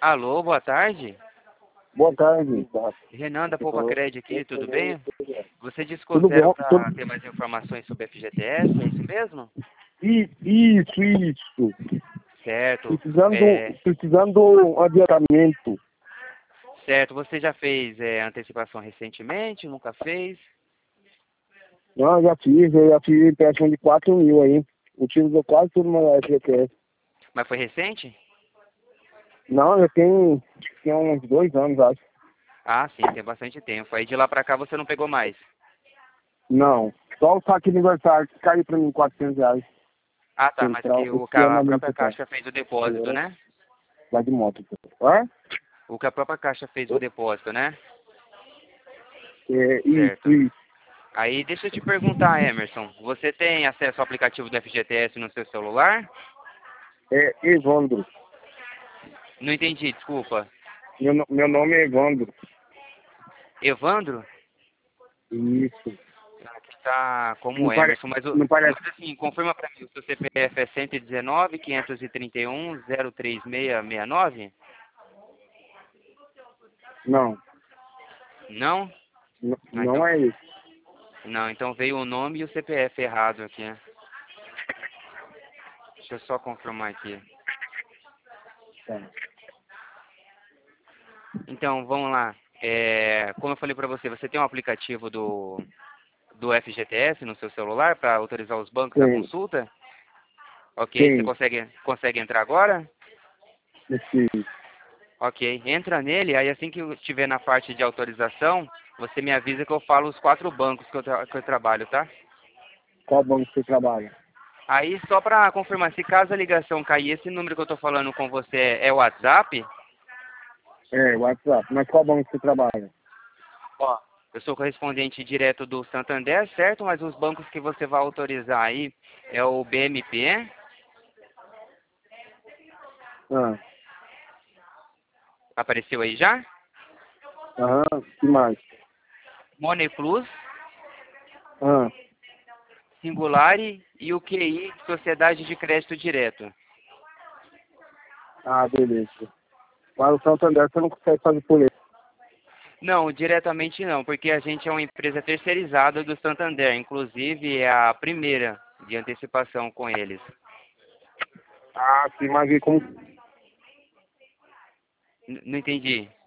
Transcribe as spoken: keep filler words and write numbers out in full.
Alô, boa tarde. Boa tarde. Tá. Renan da Poupa Cred aqui, tudo bem? Você disse que Tudo zero bom? para Tudo... ter mais informações sobre F G T S, é isso mesmo? I- Isso, isso. Certo. Precisando, É, precisando um adiantamento. certo, você já fez é, antecipação recentemente? Nunca fez? Não, eu já fiz, eu já fiz empréstimo de quatro mil aí. Utilizou quase tudo no F G T S. Mas foi recente? Não, já tem, tem uns dois anos, acho. Ah, sim, tem bastante tempo. Aí de lá pra cá você não pegou mais? Não, só o saque de aniversário que caiu pra mim quatrocentos reais. Ah, tá, mas Central, que o, que esse ano a ali, própria pessoal. Caixa fez o depósito, né? Vai de moto. Hã? O que a própria Caixa fez o depósito, né? É, isso, Certo. isso. Aí deixa eu te perguntar, Emerson, você tem acesso ao aplicativo do F G T S no seu celular? É Evandro. Não entendi, desculpa. Meu, no- meu nome é Evandro. Evandro? Isso. Aqui tá Não, como pare... Emerson, mas, o- não parece. mas assim, confirma pra mim, o seu C P F é cento e dezenove, quinhentos e trinta e um, zero três seis seis nove? Não, Não? não, Ah, não então, é isso. não, então veio o nome e o C P F errado aqui. Deixa eu só confirmar aqui. Tá. Então, vamos lá. É, como eu falei pra você, você tem um aplicativo do, do F G T S no seu celular para autorizar os bancos à Tem, consulta? Ok, você tem. consegue, consegue entrar agora? Esse, Ok, entra nele, aí assim que eu estiver na parte de autorização, você me avisa que eu falo os quatro bancos que eu, tra- que eu trabalho, tá? qual banco você trabalha? Aí só para confirmar, se caso a ligação cair, esse número que eu tô falando com você é o WhatsApp? É, WhatsApp. Mas qual banco você trabalha? Ó, eu sou correspondente direto do Santander, certo? Mas os bancos que você vai autorizar aí é o B M P, Ah, apareceu aí já? aham, que mais? Money Plus, Ah, Singulari e o Q I, Sociedade de Crédito Direto. ah, beleza. Para o Santander você não consegue fazer por ele. Não, diretamente não, porque a gente é uma empresa terceirizada do Santander, inclusive é a primeira de antecipação com eles. Ah, sim, mas e como... N- não entendi.